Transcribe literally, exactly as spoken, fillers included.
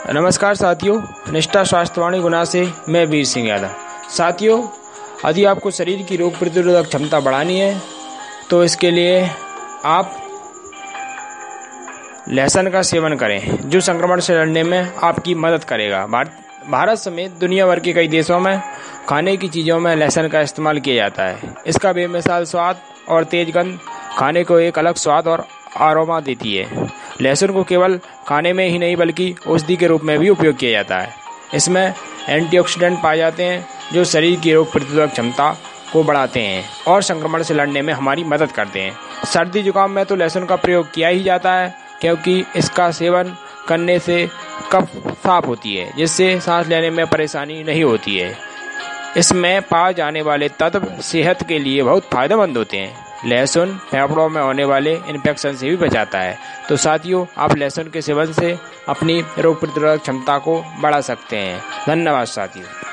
नमस्कार साथियों, निष्ठा स्वास्थ्यवाणी गुना से मैं वीर सिंह यादव। साथियों, यदि आपको शरीर की रोग प्रतिरोधक क्षमता बढ़ानी है तो इसके लिए आप लहसुन का सेवन करें, जो संक्रमण से लड़ने में आपकी मदद करेगा। भारत भारत समेत दुनिया भर के कई देशों में खाने की चीज़ों में लहसुन का इस्तेमाल किया जाता है। इसका बेमिसाल स्वाद और तेज गंध खाने को एक अलग स्वाद और आरोमा देती है। लहसुन को केवल खाने में ही नहीं बल्कि औषधि के रूप में भी उपयोग किया जाता है। इसमें एंटीऑक्सीडेंट पाए जाते हैं जो शरीर की रोग प्रतिरोधक क्षमता को बढ़ाते हैं और संक्रमण से लड़ने में हमारी मदद करते हैं। सर्दी जुकाम में तो लहसुन का प्रयोग किया ही जाता है, क्योंकि इसका सेवन करने से कफ साफ होती है, जिससे सांस लेने में परेशानी नहीं होती है। इसमें पाए जाने वाले तत्व सेहत के लिए बहुत फायदेमंद होते हैं। लहसुन फेफड़ों में होने वाले इन्फेक्शन से भी बचाता है। तो साथियों, आप लहसुन के सेवन से अपनी रोग प्रतिरोधक क्षमता को बढ़ा सकते हैं। धन्यवाद साथियों।